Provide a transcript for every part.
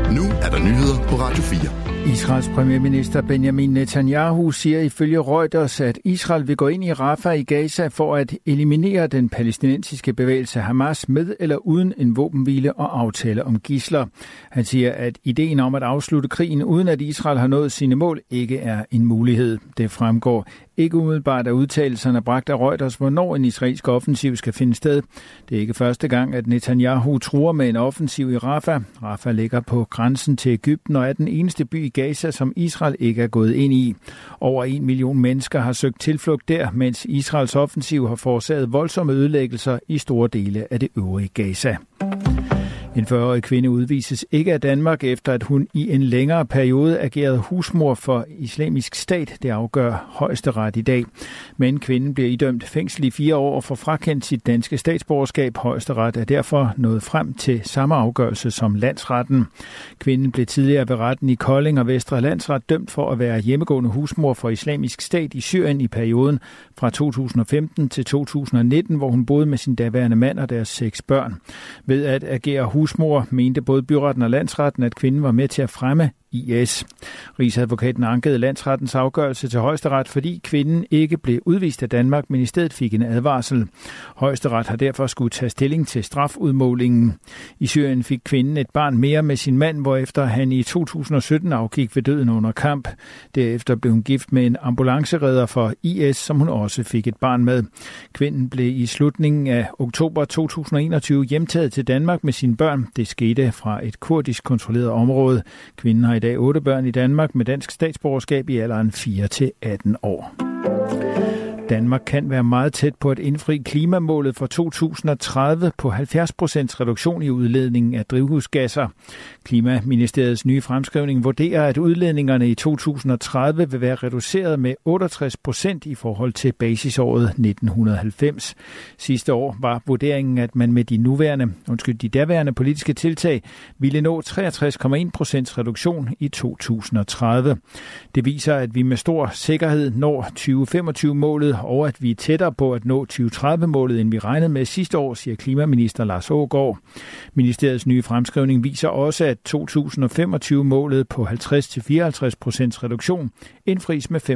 Nu er der nyheder på Radio 4. Israels premierminister Benjamin Netanyahu siger ifølge Reuters, at Israel vil gå ind i Rafah i Gaza for at eliminere den palæstinensiske bevægelse Hamas med eller uden en våbenhvile og aftale om gidsler. Han siger, at ideen om at afslutte krigen uden at Israel har nået sine mål ikke er en mulighed. Det fremgår ikke umiddelbart af udtalelserne bragt af Reuters, hvornår en israelsk offensiv skal finde sted. Det er ikke første gang, at Netanyahu truer med en offensiv i Rafah. Rafah ligger på grænsen til Egypten og er den eneste by i Gaza, som Israel ikke er gået ind i. Over 1 million mennesker har søgt tilflugt der, mens Israels offensiv har forårsaget voldsomme ødelæggelser i store dele af det øvrige Gaza. En 40-årig kvinde udvises ikke af Danmark, efter at hun i en længere periode agerede husmor for Islamisk Stat. Det afgør Højesteret i dag. Men kvinden bliver idømt fængsel i 4 år og får frakendt sit danske statsborgerskab. Højesteret er derfor nået frem til samme afgørelse som landsretten. Kvinden blev tidligere ved retten i Kolding og Vestre Landsret dømt for at være hjemmegående husmor for Islamisk Stat i Syrien i perioden fra 2015 til 2019, hvor hun boede med sin daværende mand og deres 6 børn. Ved at agere husmor mente både byretten og landsretten, at kvinden var med til at fremme IS. Rigsadvokaten ankede landsrettens afgørelse til Højesteret, fordi kvinden ikke blev udvist af Danmark, men i stedet fik en advarsel. Højesteret har derfor skulle tage stilling til strafudmålingen. I Syrien fik kvinden et barn mere med sin mand, hvorefter han i 2017 afgik ved døden under kamp. Derefter blev hun gift med en ambulanceredder for IS, som hun også fik et barn med. Kvinden blev i slutningen af oktober 2021 hjemtaget til Danmark med sine børn. Det skete fra et kurdisk kontrolleret område. Kvinden har i dag 8 børn i Danmark med dansk statsborgerskab i alderen 4-18 år. Danmark kan være meget tæt på at indfri klimamålet for 2030 på 70% reduktion i udledningen af drivhusgasser. Klimaministeriets nye fremskrivning vurderer, at udledningerne i 2030 vil være reduceret med 68% i forhold til basisåret 1990. Sidste år var vurderingen, at man med de daværende politiske tiltag ville nå 63,1% reduktion i 2030. Det viser, at vi med stor sikkerhed når 2025-målet, og at vi er tættere på at nå 2030-målet, end vi regnede med sidste år, siger klimaminister Lars Aagaard. Ministeriets nye fremskrivning viser også, at 2025-målet på 50-54% reduktion indfries med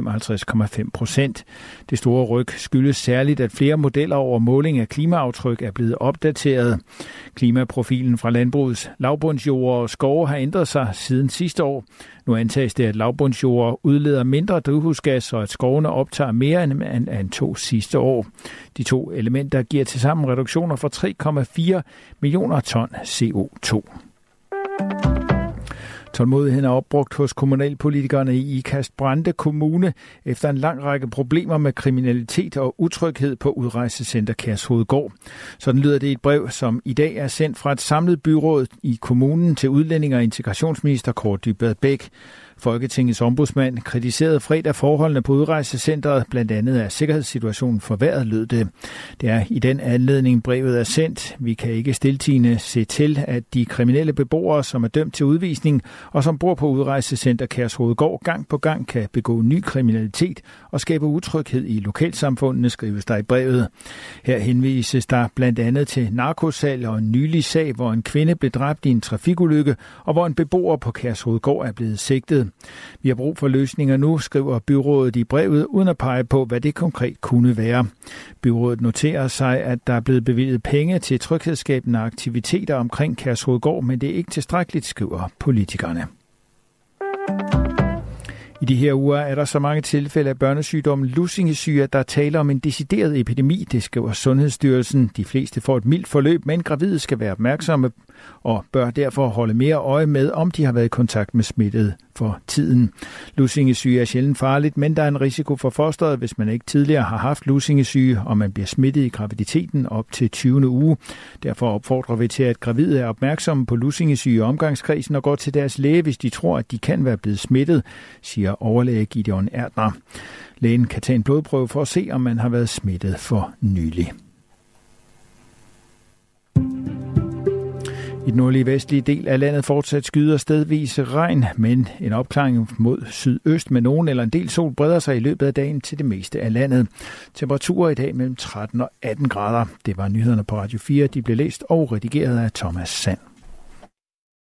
55,5%. Det store ryg skyldes særligt, at flere modeller over måling af klimaaftryk er blevet opdateret. Klimaprofilen fra landbrugets lavbundsjorder og skove har ændret sig siden sidste år. Nu antages det, at lavbundsjorder udleder mindre drivhusgas, og at skovene optager mere end man antog sidste år. De 2 elementer giver tilsammen reduktioner for 3,4 millioner ton CO2. Tålmodigheden er opbrugt hos kommunalpolitikerne i Ikast-Brande Kommune efter en lang række problemer med kriminalitet og utryghed på udrejsecenter Kærshovedgård. Sådan lyder det i et brev, som i dag er sendt fra et samlet byråd i kommunen til udlænding- og integrationsminister Kaare Dybvad Bek. Folketingets ombudsmand kritiserede fredag forholdene på udrejsecentret, blandt andet af sikkerhedssituationen forværret, lød det. Det er i den anledning brevet er sendt. Vi kan ikke stiltiende se til, at de kriminelle beboere, som er dømt til udvisning og som bor på udrejsecenter Kærshovedgård, gang på gang kan begå ny kriminalitet og skabe utryghed i lokalsamfundene, skrives der i brevet. Her henvises der blandt andet til narkosalg og en nylig sag, hvor en kvinde blev dræbt i en trafikulykke, og hvor en beboer på Kærshovedgård er blevet sigtet. Vi har brug for løsninger nu, skriver byrådet i brevet, uden at pege på, hvad det konkret kunne være. Byrådet noterer sig, at der er blevet bevilget penge til tryghedsskabende aktiviteter omkring Kærshovedgård, men det er ikke tilstrækkeligt, skriver politikerne. I de her uger er der så mange tilfælde af børnesygdommen lusingesyge, at der taler om en decideret epidemi, det skriver Sundhedsstyrelsen. De fleste får et mildt forløb, men gravide skal være opmærksomme og bør derfor holde mere øje med, om de har været i kontakt med smittet for tiden. Lusingesyge er sjældent farligt, men der er en risiko for fosteret, hvis man ikke tidligere har haft lusingesyge, og man bliver smittet i graviditeten op til 20. uge. Derfor opfordrer vi til, at gravide er opmærksomme på lusingesyge i omgangskredsen og går til deres læge, hvis de tror, at de kan være blevet smittet, siger overlæge Gideon Erdner. Lægen kan tage en blodprøve for at se, om man har været smittet for nylig. I den nordlige vestlige del af landet fortsat skyder stedvis regn, men en opklaring mod sydøst med nogen eller en del sol breder sig i løbet af dagen til det meste af landet. Temperaturer i dag mellem 13 og 18 grader. Det var nyhederne på Radio 4. De blev læst og redigeret af Thomas Sand.